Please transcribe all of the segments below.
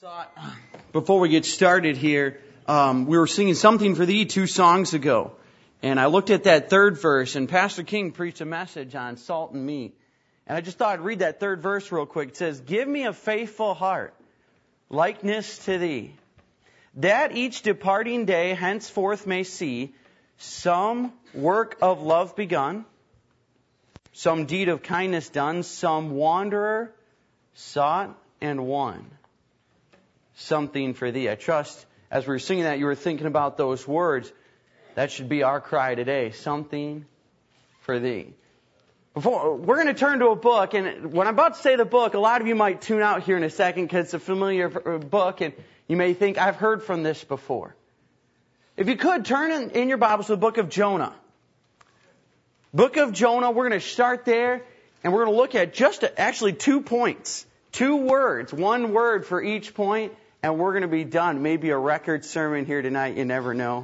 Thought before we get started here, we were singing Something for Thee 2 songs ago. And I looked at that third verse, and Pastor King preached a message on salt and meat. And I just thought I'd read that third verse real quick. It says, "Give me a faithful heart, likeness to Thee, that each departing day henceforth may see some work of love begun, some deed of kindness done, some wanderer sought and won. Something for Thee." I trust as we were singing that you were thinking about those words. That should be our cry today. Something for Thee. We're going to turn to a book, and when I'm about to say the book, a lot of you might tune out here in a second because it's a familiar book, and you may think, I've heard from this before. If you could, turn in your Bibles to the book of Jonah. Book of Jonah, we're going to start there, and we're going to look at just actually 2 points. 2 words, 1 word for each point, and we're going to be done. Maybe a record sermon here tonight, you never know.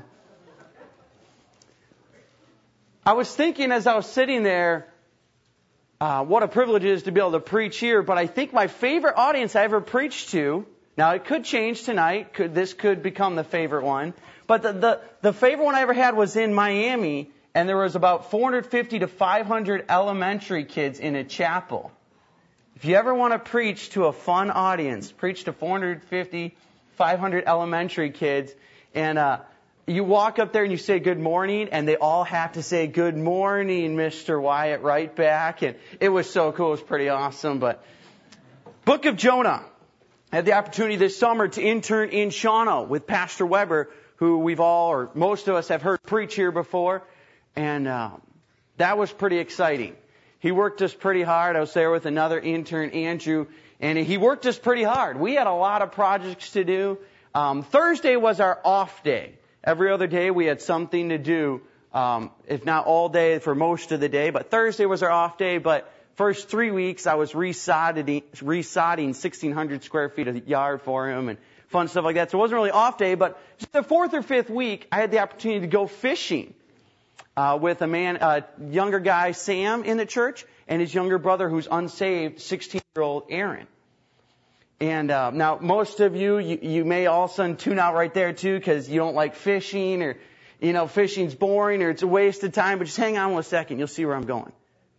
I was thinking as I was sitting there, what a privilege it is to be able to preach here, but I think my favorite audience I ever preached to, now it could change tonight, this could become the favorite one, but the favorite one I ever had was in Miami, and there was about 450 to 500 elementary kids in a chapel. If you ever want to preach to a fun audience, preach to 450, 500 elementary kids, and you walk up there and you say good morning, and they all have to say good morning, Mr. Wyatt, right back. And it was so cool. It was pretty awesome. But Book of Jonah. I had the opportunity this summer to intern in Shawano with Pastor Weber, who we've all, or most of us, have heard preach here before. And that was pretty exciting. He worked us pretty hard. I was there with another intern, Andrew, and he worked us pretty hard. We had a lot of projects to do. Thursday was our off day. Every other day we had something to do, if not all day for most of the day, but Thursday was our off day. But first 3 weeks I was resodding 1,600 square feet of yard for him and fun stuff like that. So it wasn't really off day, but just the 4th or 5th week I had the opportunity to go fishing. With a younger guy, Sam, in the church, and his younger brother who's unsaved, 16-year-old Aaron. And now, most of you may all of a sudden tune out right there, too, because you don't like fishing, or, fishing's boring, or it's a waste of time, but just hang on 1 second, you'll see where I'm going.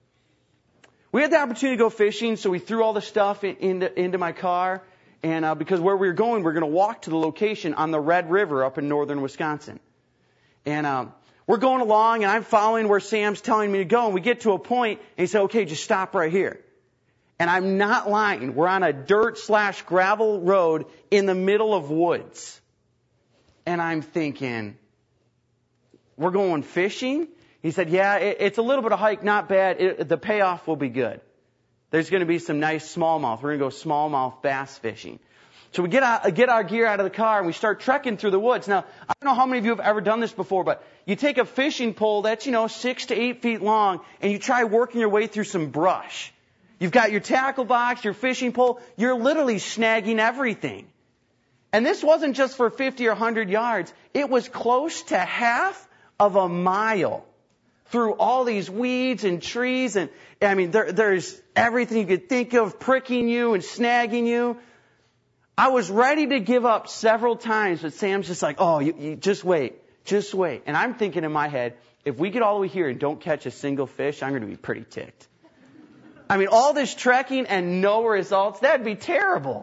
We had the opportunity to go fishing, so we threw all the stuff into my car, and because where we were going to walk to the location on the Red River up in northern Wisconsin. And we're going along, and I'm following where Sam's telling me to go, and we get to a point, and he said, okay, just stop right here. And I'm not lying. We're on a dirt/gravel road in the middle of woods. And I'm thinking, we're going fishing? He said, yeah, it's a little bit of hike, not bad. The payoff will be good. There's going to be some nice smallmouth. We're going to go smallmouth bass fishing. So we get our gear out of the car and we start trekking through the woods. Now, I don't know how many of you have ever done this before, but you take a fishing pole that's, 6 to 8 feet long, and you try working your way through some brush. You've got your tackle box, your fishing pole. You're literally snagging everything. And this wasn't just for 50 or 100 yards. It was close to half of a mile through all these weeds and trees. And there's everything you could think of pricking you and snagging you. I was ready to give up several times, but Sam's just like, oh, you just wait. And I'm thinking in my head, if we get all the way here and don't catch a single fish, I'm going to be pretty ticked. All this trekking and no results, that'd be terrible.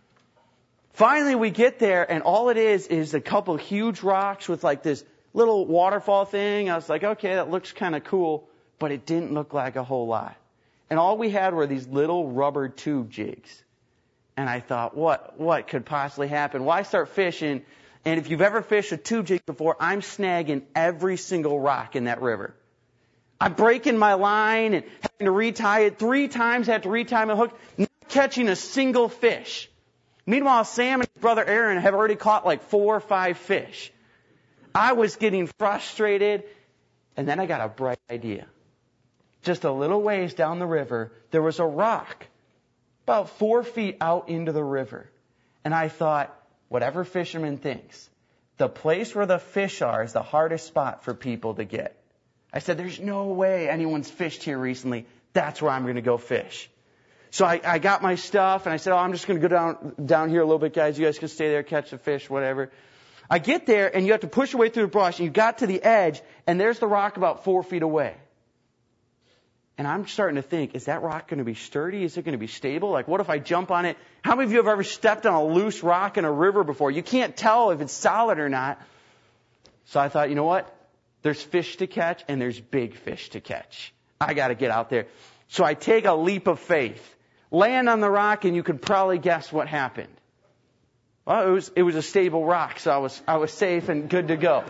Finally, we get there, and all it is a couple huge rocks with like this little waterfall thing. I was like, okay, that looks kind of cool, but it didn't look like a whole lot. And all we had were these little rubber tube jigs. And I thought, what could possibly happen? Why start fishing? And if you've ever fished a tube jig before, I'm snagging every single rock in that river. I'm breaking my line and having to retie it 3 times. I had to retie my hook, not catching a single fish. Meanwhile, Sam and his brother Aaron have already caught like 4 or 5 fish. I was getting frustrated, and then I got a bright idea. Just a little ways down the river, there was a rock about 4 feet out into the river. And I thought, whatever fisherman thinks, the place where the fish are is the hardest spot for people to get. I said, there's no way anyone's fished here recently. That's where I'm going to go fish. So I got my stuff and I said, I'm just going to go down here a little bit, guys. You guys can stay there, catch the fish, whatever. I get there and you have to push your way through the brush and you got to the edge and there's the rock about 4 feet away. And I'm starting to think, is that rock going to be sturdy? Is it going to be stable? Like, what if I jump on it? How many of you have ever stepped on a loose rock in a river before? You can't tell if it's solid or not. So I thought, you know what? There's fish to catch and there's big fish to catch. I got to get out there. So I take a leap of faith, land on the rock, and you could probably guess what happened. Well, it was a stable rock, so I was safe and good to go.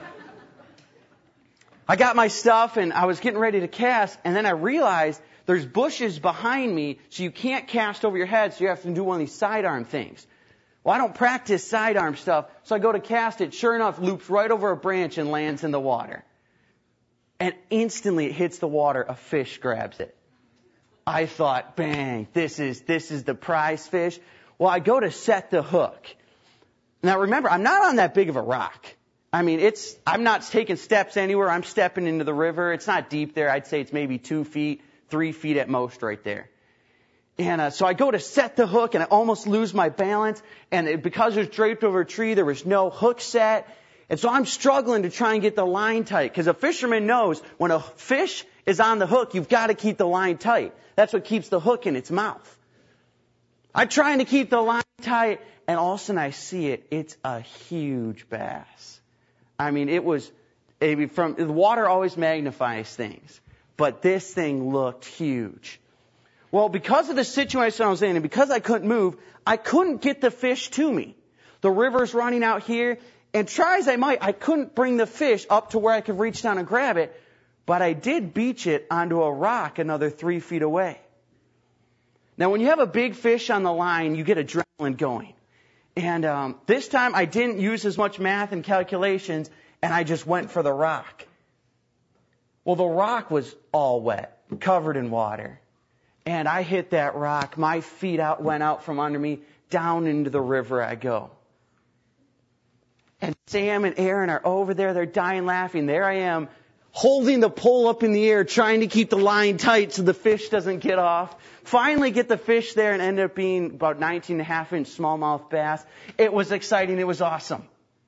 I got my stuff and I was getting ready to cast, and then I realized there's bushes behind me, so you can't cast over your head, so you have to do one of these sidearm things. Well, I don't practice sidearm stuff, so I go to cast it. Sure enough, loops right over a branch and lands in the water. And instantly it hits the water, a fish grabs it. I thought, bang, this is the prize fish. Well, I go to set the hook. Now remember, I'm not on that big of a rock. I mean, I'm not taking steps anywhere. I'm stepping into the river. It's not deep there. I'd say it's maybe 2 feet, 3 feet at most right there. And so I go to set the hook and I almost lose my balance. And because it was draped over a tree, there was no hook set. And so I'm struggling to try and get the line tight. Because a fisherman knows when a fish is on the hook, you've got to keep the line tight. That's what keeps the hook in its mouth. I'm trying to keep the line tight, and all of a sudden I see it. It's a huge bass. I mean, the water always magnifies things. But this thing looked huge. Well, because of the situation I was in, and because I couldn't move, I couldn't get the fish to me. The river's running out here, and try as I might, I couldn't bring the fish up to where I could reach down and grab it. But I did beach it onto a rock another 3 feet away. Now, when you have a big fish on the line, you get adrenaline going. And this time, I didn't use as much math and calculations, and I just went for the rock. Well, the rock was all wet, covered in water. And I hit that rock. My feet went out from under me. Down into the river I go. And Sam and Aaron are over there. They're dying laughing. There I am, holding the pole up in the air, trying to keep the line tight so the fish doesn't get off. Finally get the fish there and ended up being about 19.5-inch smallmouth bass. It was exciting. It was awesome.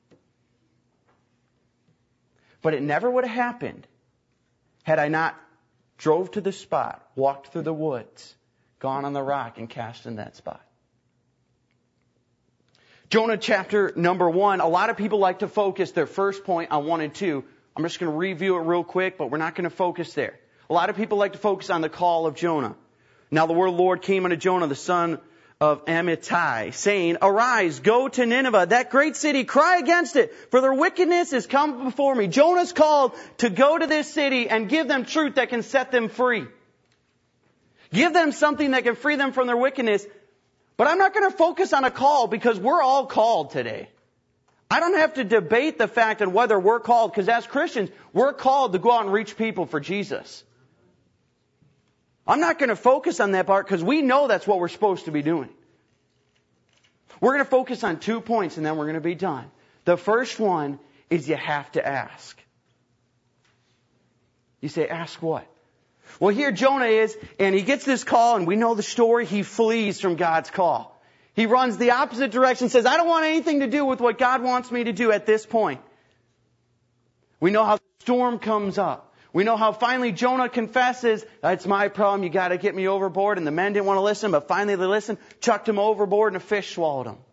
But it never would have happened had I not drove to the spot, walked through the woods, gone on the rock, and cast in that spot. Jonah chapter number 1. A lot of people like to focus their first point on 1 and 2. I'm just going to review it real quick, but we're not going to focus there. A lot of people like to focus on the call of Jonah. Now the word of the Lord came unto Jonah, the son of Amittai, saying, Arise, go to Nineveh, that great city, cry against it, for their wickedness is come before me. Jonah's called to go to this city and give them truth that can set them free. Give them something that can free them from their wickedness. But I'm not going to focus on a call because we're all called today. I don't have to debate the fact on whether we're called, because as Christians, we're called to go out and reach people for Jesus. I'm not going to focus on that part because we know that's what we're supposed to be doing. We're going to focus on 2 points and then we're going to be done. The first one is you have to ask. You say, ask what? Well, here Jonah is, and he gets this call, and we know the story. He flees from God's call. He runs the opposite direction, says, I don't want anything to do with what God wants me to do at this point. We know how the storm comes up. We know how finally Jonah confesses, it's my problem, you got to get me overboard. And the men didn't want to listen, but finally they listened, chucked him overboard, and a fish swallowed him.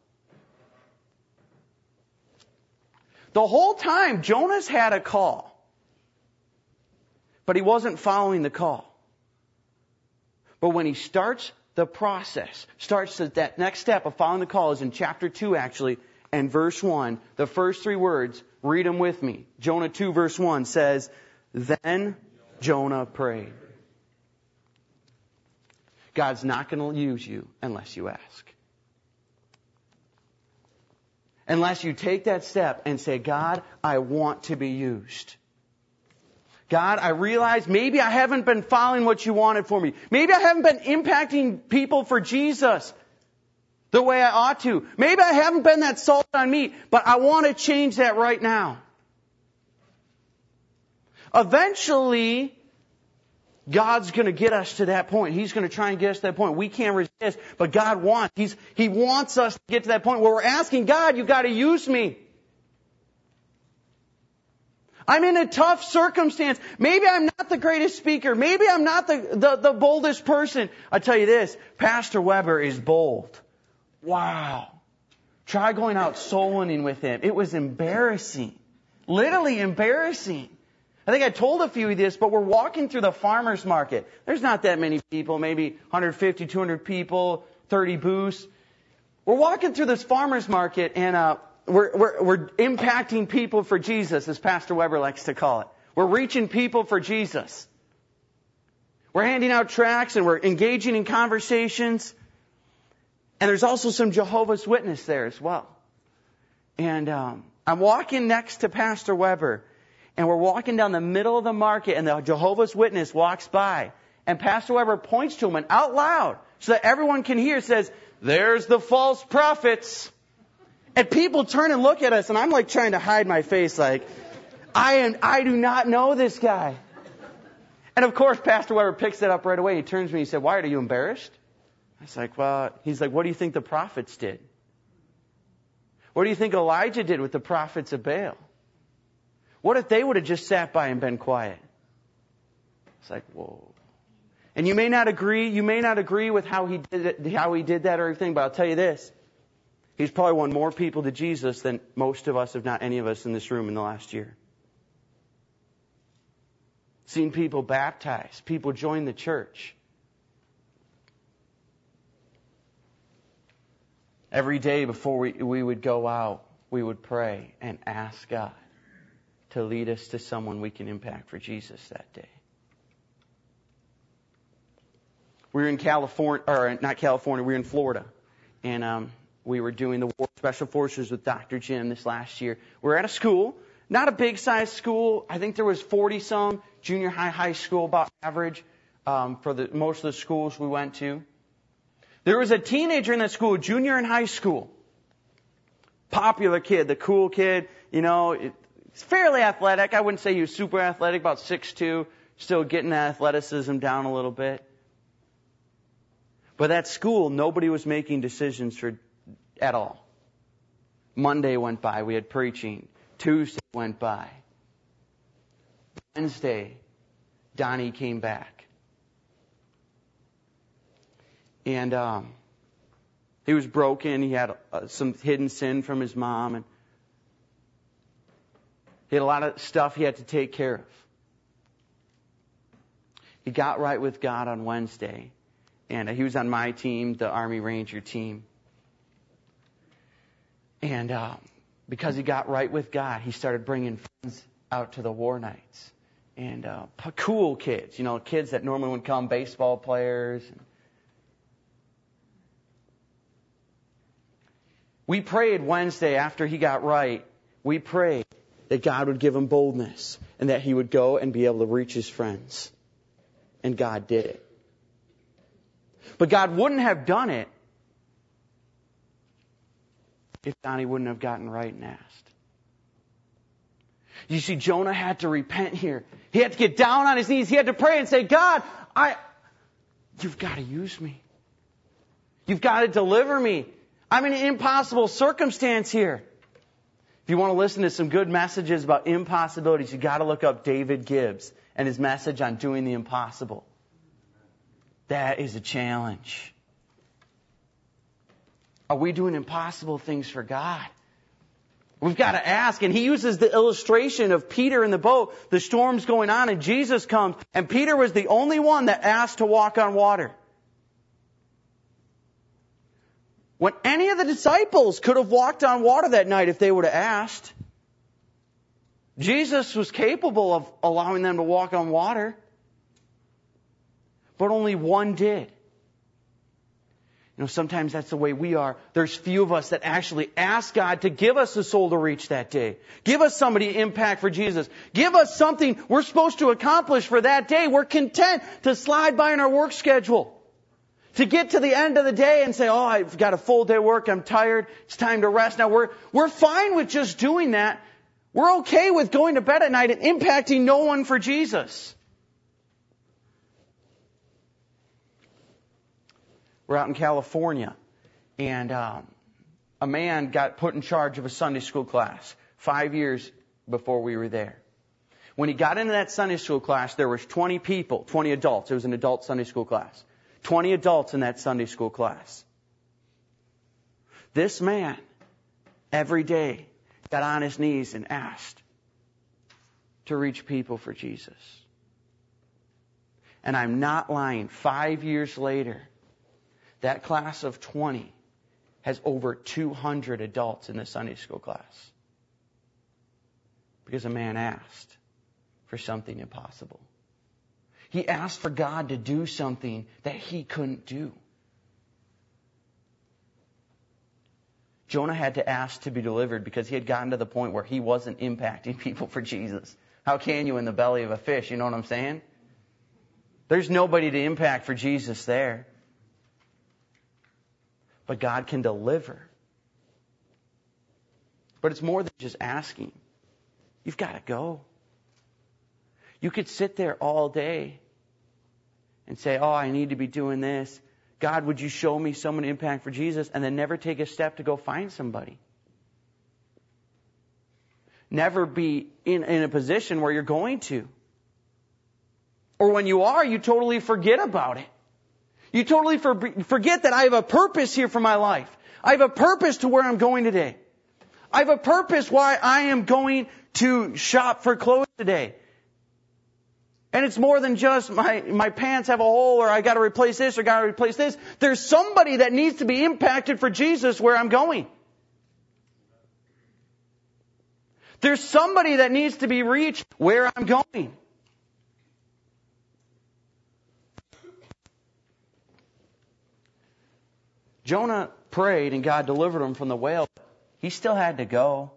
The whole time, Jonah's had a call. But he wasn't following the call. But when he starts the process, that next step of following the call is in chapter 2 actually, and verse 1. The first 3 words, read them with me. Jonah 2 verse 1 says, Then Jonah prayed. God's not going to use you unless you ask. Unless you take that step and say, God, I want to be used. God, I realize maybe I haven't been following what you wanted for me. Maybe I haven't been impacting people for Jesus the way I ought to. Maybe I haven't been that salt on meat, but I want to change that right now. Eventually, God's going to get us to that point. He's going to try and get us to that point. We can't resist, but God wants. He wants us to get to that point where we're asking God, you've got to use me. I'm in a tough circumstance. Maybe I'm not the greatest speaker. Maybe I'm not the boldest person. I tell you this, Pastor Weber is bold. Wow. Try going out soul winning with him. It was embarrassing. Literally embarrassing. I think I told a few of this, but we're walking through the farmer's market. There's not that many people, maybe 150, 200 people, 30 booths. We're walking through this farmer's market and we're impacting people for Jesus, as Pastor Weber likes to call it. We're reaching people for Jesus. We're handing out tracts and we're engaging in conversations. And there's also some Jehovah's Witnesses there as well. And I'm walking next to Pastor Weber. And we're walking down the middle of the market and the Jehovah's Witness walks by. And Pastor Weber points to him and out loud so that everyone can hear says, "There's the false prophets." And people turn and look at us, and I'm like trying to hide my face like, I do not know this guy. And of course, Pastor Weber picks it up right away. He turns to me and he said, "Why, are you embarrassed?" I was like, well, he's like, "What do you think the prophets did? What do you think Elijah did with the prophets of Baal? What if they would have just sat by and been quiet?" It's like, whoa. And you may not agree with how he did that or everything, but I'll tell you this. He's probably won more people to Jesus than most of us, if not any of us in this room in the last year. Seen people baptized, people join the church. Every day before we would go out, we would pray and ask God to lead us to someone we can impact for Jesus that day. We were in we were in Florida. And we were doing the War Special Forces with Dr. Jim this last year. We were at a school, not a big-sized school. I think there was 40-some, junior high school, about average for most of the schools we went to. There was a teenager in that school, junior in high school. Popular kid, the cool kid, He's fairly athletic. I wouldn't say he was super athletic, about 6'2", still getting the athleticism down a little bit. But at school, nobody was making decisions at all. Monday went by, we had preaching. Tuesday went by. Wednesday, Donnie came back. And he was broken. He had some hidden sin from his mom. And he had a lot of stuff he had to take care of. He got right with God on Wednesday. And he was on my team, the Army Ranger team. And because he got right with God, he started bringing friends out to the war nights. And cool kids, kids that normally would come, baseball players. We prayed Wednesday after he got right. We prayed that God would give him boldness and that he would go and be able to reach his friends. And God did it. But God wouldn't have done it if Donnie wouldn't have gotten right and asked. You see, Jonah had to repent here. He had to get down on his knees. He had to pray and say, "God, you've got to use me. You've got to deliver me. I'm in an impossible circumstance here." If you want to listen to some good messages about impossibilities, you've got to look up David Gibbs and his message on doing the impossible. That is a challenge. Are we doing impossible things for God? We've got to ask. And he uses the illustration of Peter in the boat. The storm's going on and Jesus comes. And Peter was the only one that asked to walk on water. When any of the disciples could have walked on water that night if they would have asked. Jesus was capable of allowing them to walk on water. But only one did. Sometimes that's the way we are. There's few of us that actually ask God to give us a soul to reach that day. Give us somebody to impact for Jesus. Give us something we're supposed to accomplish for that day. We're content to slide by in our work schedule. To get to the end of the day and say, "Oh, I've got a full day of work. I'm tired. It's time to rest." Now we're fine with just doing that. We're okay with going to bed at night and impacting no one for Jesus. We're out in California, and a man got put in charge of a Sunday school class 5 years before we were there. When he got into that Sunday school class, there was 20 people, 20 adults. It was an adult Sunday school class. 20 adults in that Sunday school class. This man, every day, got on his knees and asked to reach people for Jesus. And I'm not lying. 5 years later, that class of 20 has over 200 adults in the Sunday school class. Because a man asked for something impossible. He asked for God to do something that he couldn't do. Jonah had to ask to be delivered because he had gotten to the point where he wasn't impacting people for Jesus. How can you in the belly of a fish? You know what I'm saying? There's nobody to impact for Jesus there. But God can deliver. But it's more than just asking. You've got to go. You could sit there all day and say, oh, I need to be doing this. God, would you show me someone to impact for Jesus? And then never take a step to go find somebody. Never be in a position where you're going to. Or when you are, you totally forget about it. You totally forget that I have a purpose here for my life. I have a purpose to where I'm going today. I have a purpose why I am going to shop for clothes today. And it's more than just my pants have a hole or I got to replace this or got to replace this. There's somebody that needs to be impacted for Jesus where I'm going. There's somebody that needs to be reached where I'm going. Jonah prayed and God delivered him from the whale. He still had to go.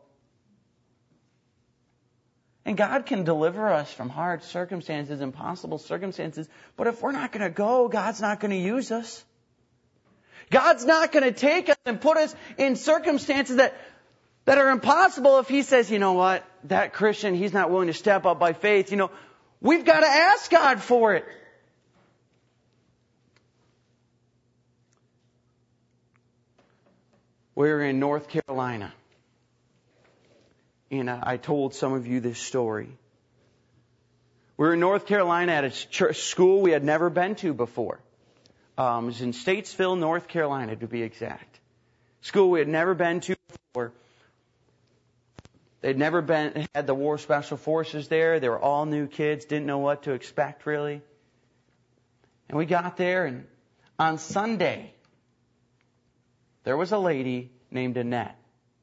And God can deliver us from hard circumstances, impossible circumstances. But if we're not going to go, God's not going to use us. God's not going to take us and put us in circumstances that are impossible if He says, you know what, that Christian, he's not willing to step up by faith. You know, we've got to ask God for it. We're in North Carolina. And I told some of you this story. We were in North Carolina at a church school we had never been to before. It was in Statesville, North Carolina, to be exact. School we had never been to before. They'd never had the War Special Forces there. They were all new kids, didn't know what to expect really. And we got there, and on Sunday, there was a lady named Annette.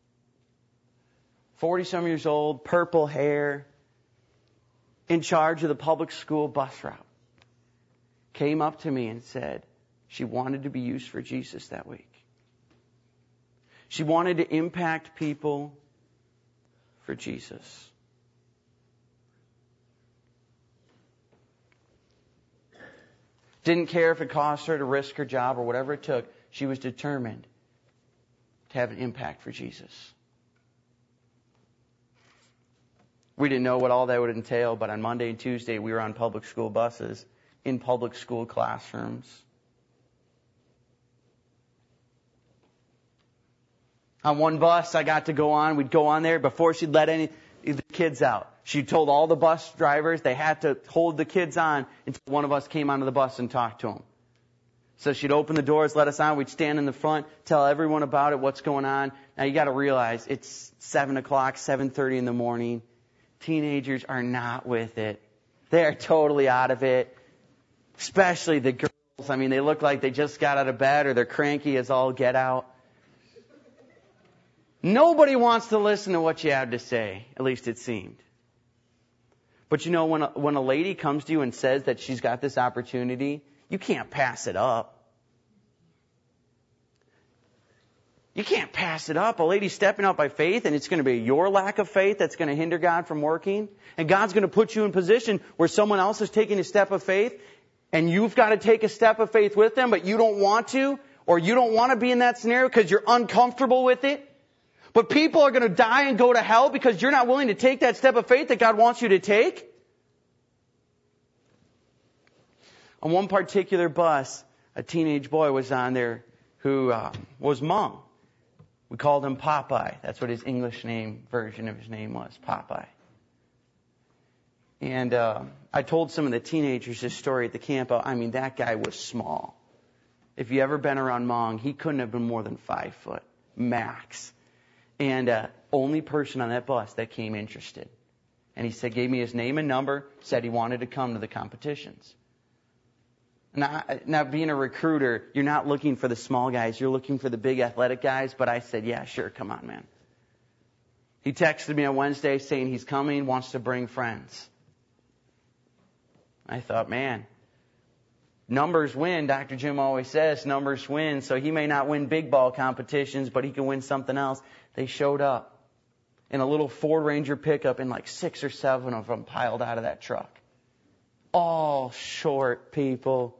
40-some years old, purple hair, in charge of the public school bus route. Came up to me and said she wanted to be used for Jesus that week. She wanted to impact people for Jesus. Didn't care if it cost her to risk her job or whatever it took. She was determined to have an impact for Jesus. We didn't know what all that would entail, but on Monday and Tuesday we were on public school buses, in public school classrooms. On one bus I got to go on, we'd go on there before she'd let any of the kids out. She told all the bus drivers they had to hold the kids on until one of us came onto the bus and talked to them. So she'd open the doors, let us on, we'd stand in the front, tell everyone about it, what's going on. Now you got to realize it's 7 o'clock, 7:30 in the morning. Teenagers are not with it. They're totally out of it. Especially the girls. I mean, they look like they just got out of bed or they're cranky as all get out. Nobody wants to listen to what you have to say. At least it seemed. But you know, when a lady comes to you and says that she's got this opportunity, you can't pass it up. You can't pass it up. A lady's stepping out by faith, and it's going to be your lack of faith that's going to hinder God from working. And God's going to put you in position where someone else is taking a step of faith, and you've got to take a step of faith with them, but you don't want to, or you don't want to be in that scenario because you're uncomfortable with it. But people are going to die and go to hell because you're not willing to take that step of faith that God wants you to take. On one particular bus, a teenage boy was on there who was Hmong. We called him Popeye. That's what his English version of his name was, Popeye. And I told some of the teenagers this story at the camp. I mean, that guy was small. If you ever been around Hmong, he couldn't have been more than 5 foot, max. And only person on that bus that came interested. And he said, gave me his name and number, said he wanted to come to the competitions. Now, being a recruiter, you're not looking for the small guys. You're looking for the big athletic guys. But I said, yeah, sure, come on, man. He texted me on Wednesday saying he's coming, wants to bring friends. I thought, man, numbers win. Dr. Jim always says numbers win. So he may not win big ball competitions, but he can win something else. They showed up in a little Ford Ranger pickup, and like 6 or 7 of them piled out of that truck. All short people.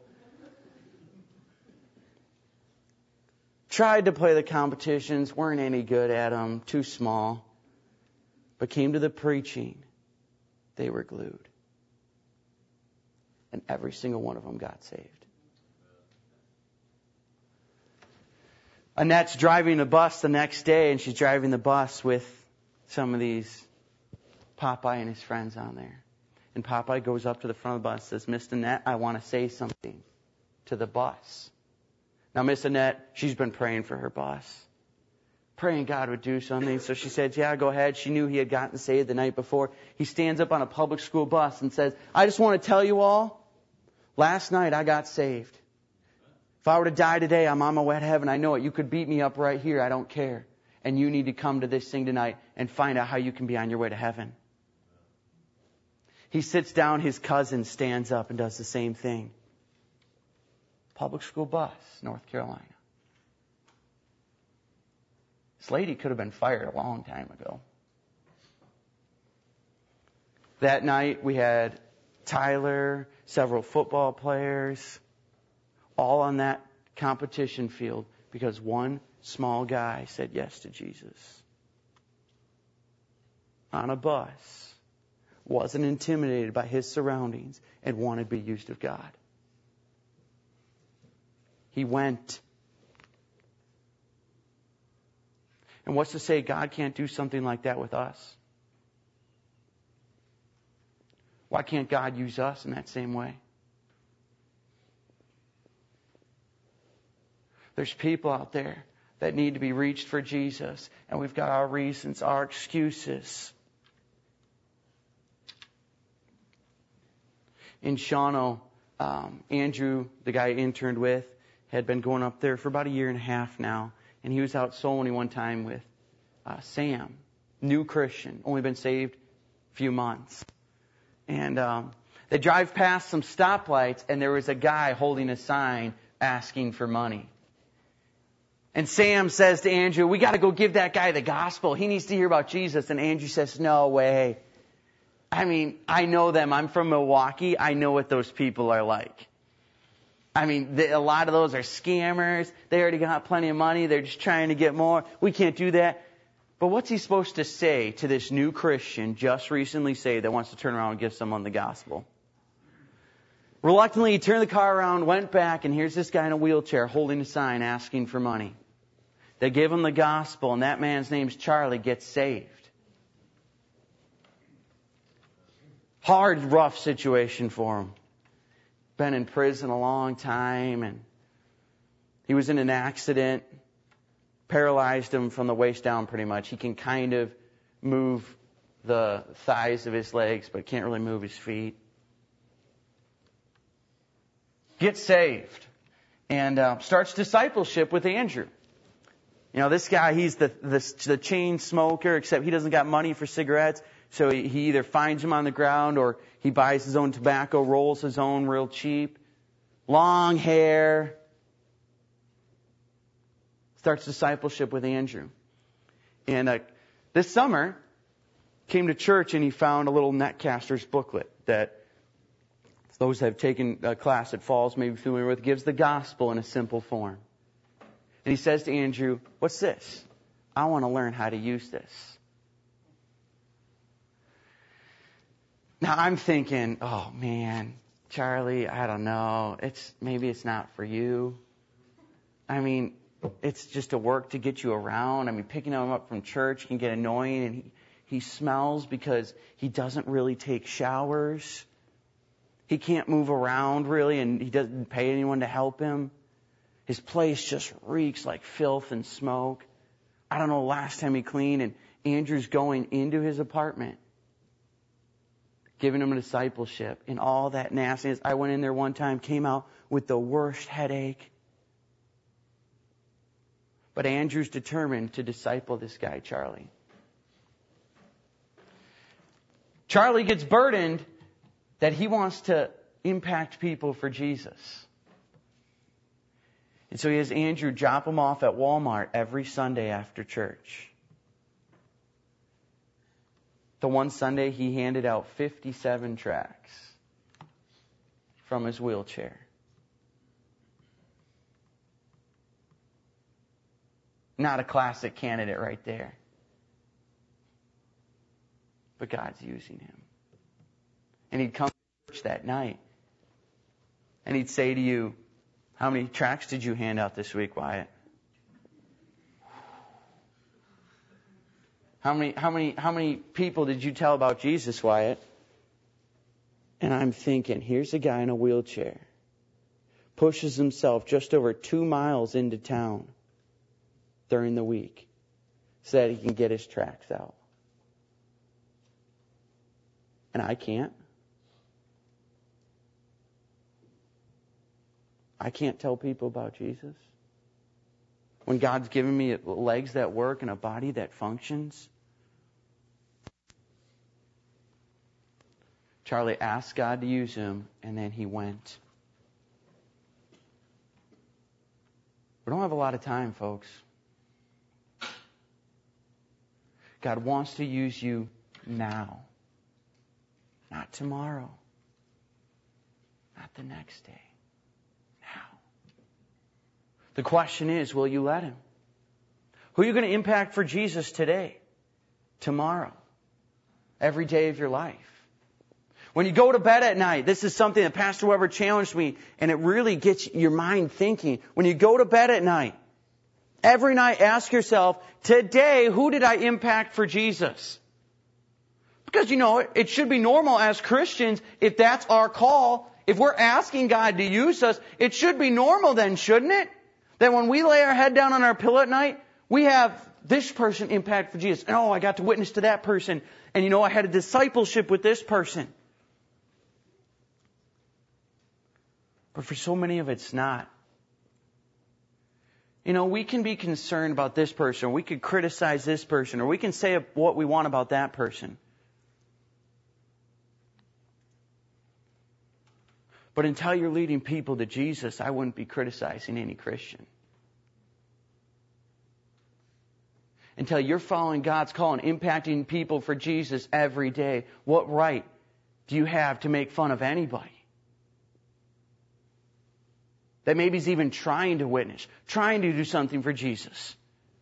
Tried to play the competitions, weren't any good at them, too small. But came to the preaching, they were glued. And every single one of them got saved. Annette's driving a bus the next day, and she's driving the bus with some of these Popeye and his friends on there. And Popeye goes up to the front of the bus and says, Miss Annette, I want to say something to the bus. Now, Miss Annette, she's been praying for her boss, praying God would do something. So she said, yeah, go ahead. She knew he had gotten saved the night before. He stands up on a public school bus and says, I just want to tell you all, last night I got saved. If I were to die today, I'm on my way to heaven. I know it. You could beat me up right here. I don't care. And you need to come to this thing tonight and find out how you can be on your way to heaven. He sits down. His cousin stands up and does the same thing. Public school bus, North Carolina. This lady could have been fired a long time ago. That night we had Tyler, several football players, all on that competition field because one small guy said yes to Jesus. On a bus, wasn't intimidated by his surroundings, and wanted to be used of God. He went. And what's to say God can't do something like that with us? Why can't God use us in that same way? There's people out there that need to be reached for Jesus, and we've got our reasons, our excuses. In Shawano, Andrew, the guy I interned with, had been going up there for about 1.5 years now. And he was out soul winning one time with Sam, new Christian, only been saved a few months. And they drive past some stoplights, and there was a guy holding a sign asking for money. And Sam says to Andrew, we got to go give that guy the gospel. He needs to hear about Jesus. And Andrew says, no way. I mean, I know them. I'm from Milwaukee. I know what those people are like. I mean, a lot of those are scammers. They already got plenty of money. They're just trying to get more. We can't do that. But what's he supposed to say to this new Christian just recently saved that wants to turn around and give someone the gospel? Reluctantly, he turned the car around, went back, and here's this guy in a wheelchair holding a sign asking for money. They give him the gospel, and that man's name's Charlie, gets saved. Hard, rough situation for him. Been in prison a long time, and he was in an accident, paralyzed him from the waist down pretty much. He can kind of move the thighs of his legs, but can't really move his feet. Gets saved and starts discipleship with Andrew. You know, this guy, he's the chain smoker, except he doesn't got money for cigarettes. So he either finds them on the ground or he buys his own tobacco, rolls his own real cheap. Long hair. Starts discipleship with Andrew. And this summer, came to church and he found a little Netcaster's booklet that those that have taken a class at Falls may be familiar with, gives the gospel in a simple form. And he says to Andrew, what's this? I want to learn how to use this. Now I'm thinking, oh man, Charlie, I don't know. Maybe it's not for you. I mean, it's just a work to get you around. I mean, picking him up from church can get annoying, and he smells because he doesn't really take showers. He can't move around really, and he doesn't pay anyone to help him. His place just reeks like filth and smoke. I don't know the last time he cleaned, and Andrew's going into his apartment, giving him a discipleship and all that nastiness. I went in there one time, came out with the worst headache. But Andrew's determined to disciple this guy, Charlie. Charlie gets burdened that he wants to impact people for Jesus. And so he has Andrew drop him off at Walmart every Sunday after church. The one Sunday he handed out 57 tracts from his wheelchair. Not a classic candidate right there. But God's using him. And he'd come to church that night. And he'd say to you, how many tracts did you hand out this week, Wyatt? How many people did you tell about Jesus, Wyatt? And I'm thinking, here's a guy in a wheelchair. Pushes himself just over 2 miles into town during the week so that he can get his tracts out. And I can't. I can't tell people about Jesus. When God's given me legs that work and a body that functions. Charlie asked God to use him, and then he went. We don't have a lot of time, folks. God wants to use you now. Not tomorrow. Not the next day. Now. The question is, will you let him? Who are you going to impact for Jesus today? Tomorrow? Every day of your life? When you go to bed at night, this is something that Pastor Weber challenged me, and it really gets your mind thinking. When you go to bed at night, every night ask yourself, today, who did I impact for Jesus? Because, it should be normal as Christians, if that's our call, if we're asking God to use us, it should be normal then, shouldn't it? That when we lay our head down on our pillow at night, we have this person impact for Jesus. And I got to witness to that person. And I had a discipleship with this person. But for so many of it's not. We can be concerned about this person, or we could criticize this person, or we can say what we want about that person. But until you're leading people to Jesus, I wouldn't be criticizing any Christian. Until you're following God's call and impacting people for Jesus every day, what right do you have to make fun of anybody that maybe is even trying to witness, trying to do something for Jesus?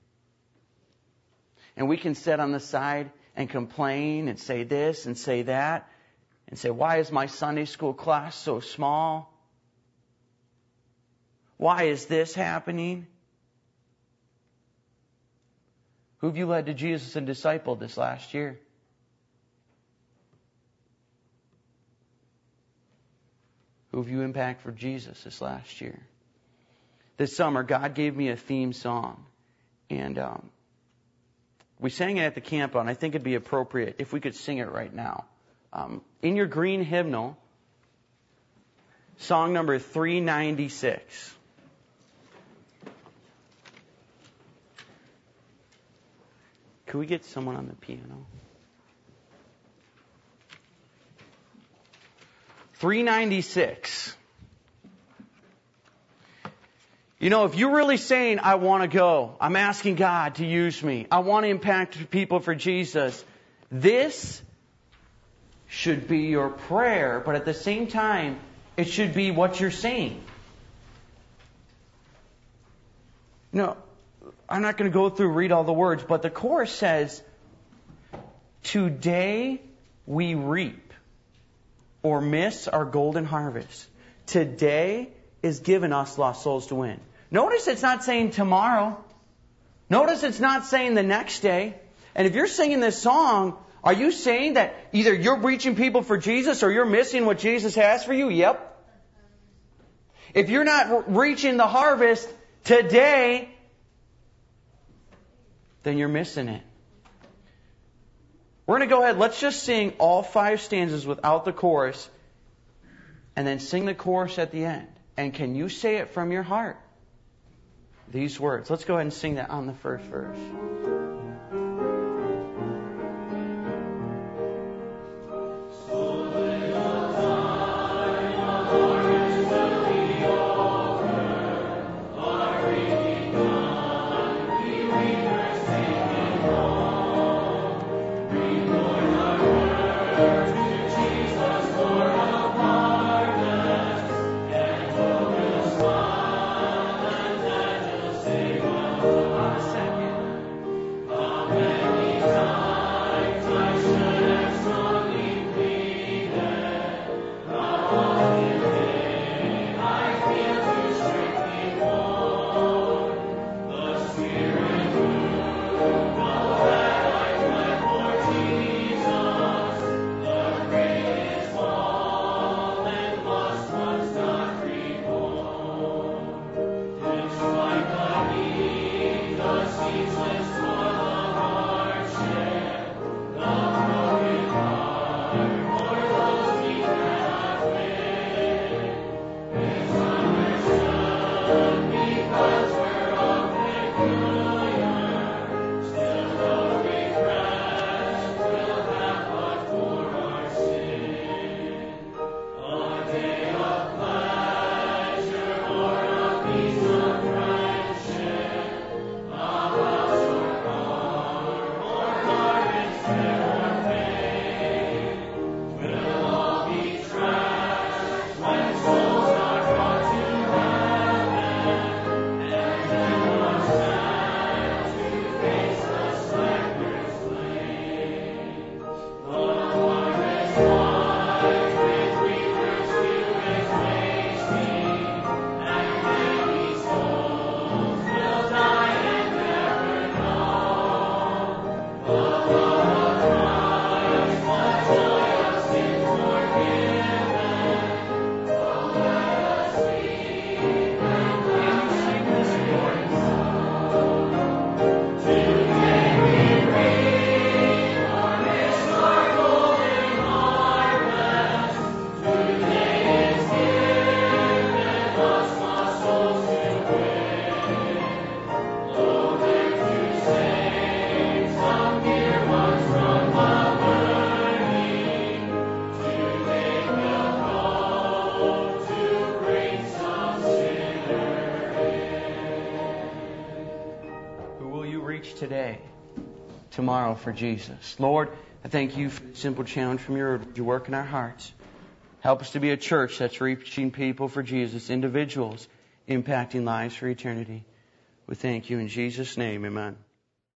And we can sit on the side and complain and say this and say that and say, why is my Sunday school class so small? Why is this happening? Who have you led to Jesus and discipled this last year? Who have you impacted for Jesus this last year? This summer, God gave me a theme song. And we sang it at the camp, and I think it'd be appropriate if we could sing it right now. In your green hymnal, song number 396. Could we get someone on the piano? 396. If you're really saying, I want to go, I'm asking God to use me, I want to impact people for Jesus, this should be your prayer, but at the same time, it should be what you're saying. I'm not going to go through, read all the words, but the chorus says, today we reap or miss our golden harvest. Today is given us lost souls to win. Notice it's not saying tomorrow. Notice it's not saying the next day. And if you're singing this song, are you saying that either you're reaching people for Jesus or you're missing what Jesus has for you? Yep. If you're not reaching the harvest today, then you're missing it. We're going to go ahead. Let's just sing all 5 stanzas without the chorus and then sing the chorus at the end. And can you say it from your heart? These words. Let's go ahead and sing that on the first verse. Today, tomorrow for Jesus. Lord, I thank you for the simple challenge from your work in our hearts. Help us to be a church that's reaching people for Jesus, individuals impacting lives for eternity. We thank you in Jesus' name. Amen.